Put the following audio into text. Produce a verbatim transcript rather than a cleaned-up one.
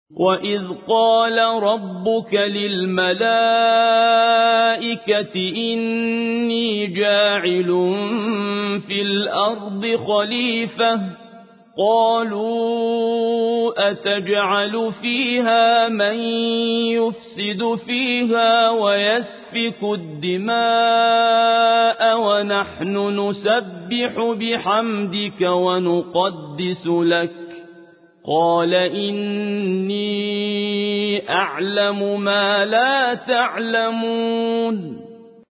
وَإِذْ قَالَ رَبُّكَ لِلْمَلَائِكَةِ إِنِّي جَاعِلٌ فِي الْأَرْضِ خَلِيفَةً قَالُوا أَتَجْعَلُ فِيهَا مَن يُفْسِدُ فِيهَا وَيَسْفِكُ الدِّمَاءَ وَنَحْنُ نُسَبِّحُ بِحَمْدِكَ وَنُقَدِّسُ لَكَ قَالَ إِنِّي أَعْلَمُ مَا لَا تَعْلَمُونَ